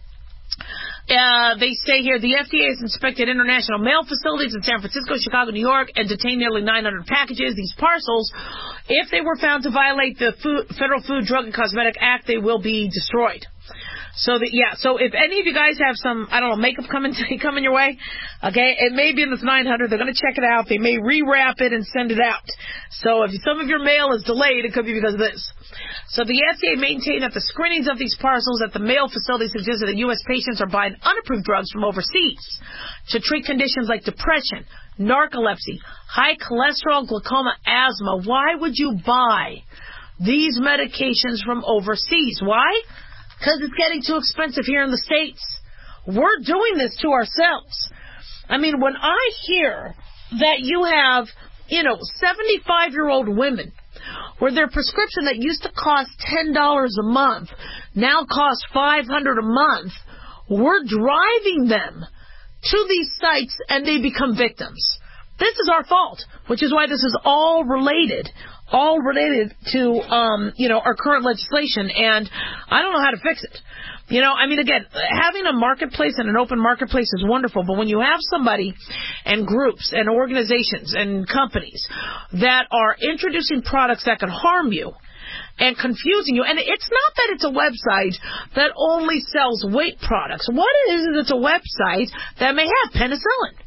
Uh, they say here the F D A has inspected international mail facilities in San Francisco, Chicago, New York, and detained nearly nine hundred packages. These parcels, if they were found to violate the food, Federal Food, Drug, and Cosmetic Act, they will be destroyed. So that, yeah, so if any of you guys have some, I don't know, makeup coming coming your way, okay, it may be in this nine hundred. They're going to check it out. They may rewrap it and send it out. So if some of your mail is delayed, it could be because of this. So the F D A maintained that the screenings of these parcels at the mail facility suggested that U S patients are buying unapproved drugs from overseas to treat conditions like depression, narcolepsy, high cholesterol, glaucoma, asthma. Why would you buy these medications from overseas? Why? Because it's getting too expensive here in the States. We're doing this to ourselves. I mean, when I hear that you have, you know, seventy-five-year-old women where their prescription that used to cost ten dollars a month now costs five hundred dollars a month, we're driving them to these sites and they become victims. This is our fault, which is why this is all related. all related to, um, you know, our current legislation, and I don't know how to fix it. You know, I mean, again, having a marketplace and an open marketplace is wonderful, but when you have somebody and groups and organizations and companies that are introducing products that can harm you and confusing you, and it's not that it's a website that only sells weight products. What it is is it's a website that may have penicillin,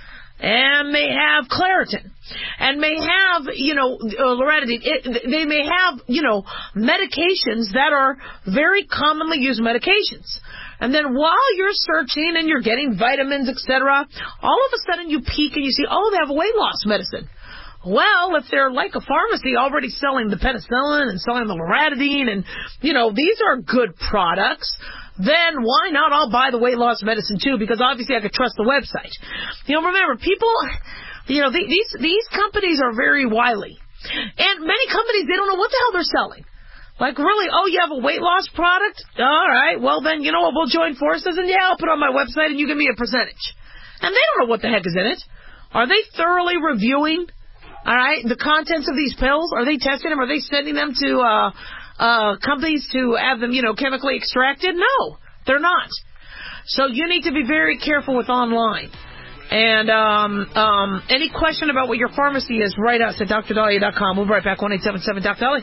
and may have Claritin, and may have, you know, uh, Loratadine. It, they may have, you know, medications that are very commonly used medications. And then while you're searching and you're getting vitamins, et cetera, all of a sudden you peek and you see, oh, they have a weight loss medicine. Well, if they're like a pharmacy already selling the penicillin and selling the Loratadine, and, you know, these are good products, then why not I'll buy the weight loss medicine too, because obviously I could trust the website. You know, remember, people, you know, these these companies are very wily. And many companies, they don't know what the hell they're selling. Like, really, oh, you have a weight loss product? All right, well then, you know what, we'll join forces, and yeah, I'll put it on my website and you give me a percentage. And they don't know what the heck is in it. Are they thoroughly reviewing, all right, the contents of these pills? Are they testing them? Are they sending them to, uh, Uh, companies to have them, you know, chemically extracted? No, they're not. So you need to be very careful with online. And um, um, any question about what your pharmacy is, write us at D R Dahlia dot com. We'll be right back, one eight seven seven Doc Dahlia.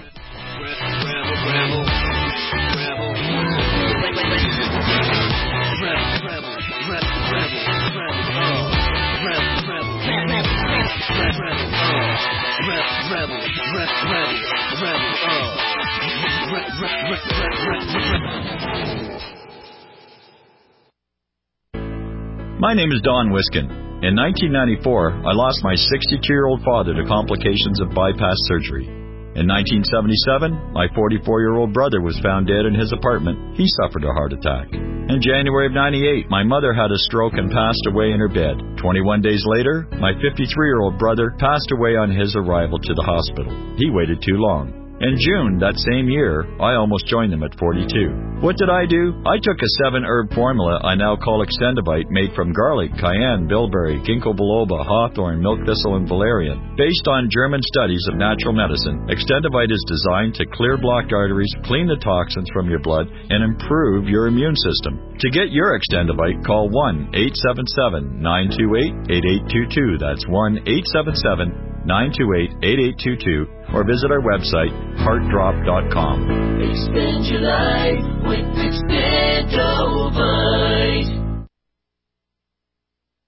My name is Don Wiskin. In nineteen ninety-four, I lost my sixty-two-year-old father to complications of bypass surgery. In nineteen seventy-seven, my forty-four-year-old brother was found dead in his apartment. He suffered a heart attack. In January of ninety-eight, my mother had a stroke and passed away in her bed. twenty-one days later, my fifty-three-year-old brother passed away on his arrival to the hospital. He waited too long. In June that same year, I almost joined them at forty-two. What did I do? I took a seven-herb formula I now call Extendivite, made from garlic, cayenne, bilberry, ginkgo biloba, hawthorn, milk thistle, and valerian. Based on German studies of natural medicine, Extendivite is designed to clear blocked arteries, clean the toxins from your blood, and improve your immune system. To get your Extendivite, call one eight seven seven, nine two eight, eight eight two two. That's one eight seven seven, nine two eight, eight eight two two, or visit our website, heart drop dot com. Extend your life with Extendovite.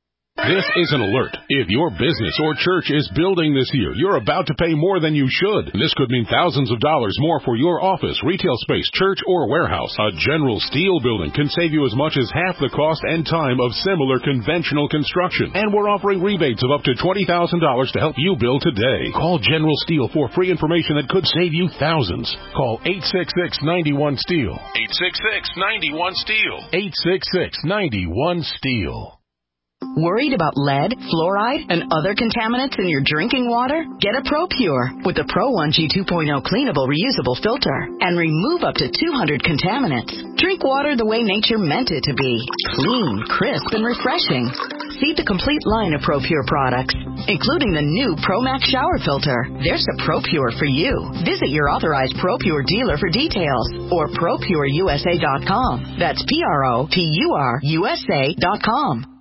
This is an alert. If your business or church is building this year, you're about to pay more than you should. This could mean thousands of dollars more for your office, retail space, church, or warehouse. A General Steel building can save you as much as half the cost and time of similar conventional construction. And we're offering rebates of up to twenty thousand dollars to help you build today. Call General Steel for free information that could save you thousands. Call eight six six, nine one, STEEL. eight six six, nine one, STEEL. eight six six, nine one, STEEL. Worried about lead, fluoride, and other contaminants in your drinking water? Get a ProPure with the Pro one G two point oh cleanable reusable filter and remove up to two hundred contaminants. Drink water the way nature meant it to be. Clean, crisp, and refreshing. See the complete line of ProPure products, including the new ProMax shower filter. There's a ProPure for you. Visit your authorized ProPure dealer for details or Pro Pure U S A dot com. That's P R O P U R U S A dot com.